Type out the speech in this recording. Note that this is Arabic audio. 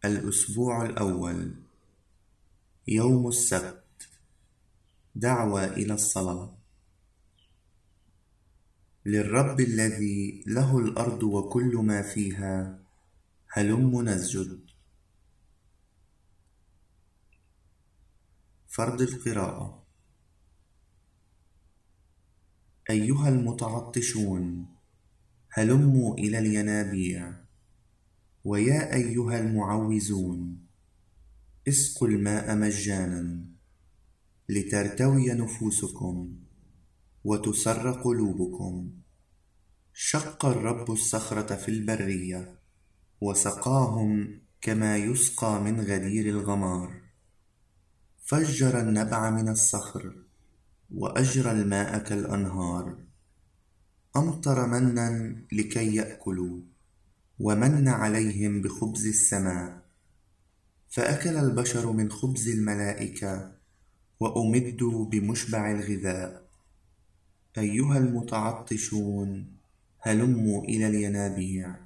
الأسبوع الأول، يوم السبت. دعوة إلى الصلاة. للرب الذي له الأرض وكل ما فيها هلم نسجد. فرض القراءة. أيها المتعطشون هلموا إلى الينابيع، ويا أيها المعوزون اسقوا الماء مجانا، لترتوي نفوسكم وتسر قلوبكم. شق الرب الصخرة في البرية، وسقاهم كما يسقى من غدير الغمار. فجر النبع من الصخر، وأجرى الماء كالأنهار. أمطر منا لكي يأكلوا، ومن عليهم بخبز السماء. فأكل البشر من خبز الملائكة، وأمدوا بمشبع الغذاء. أيها المتعطشون هلموا إلى الينابيع،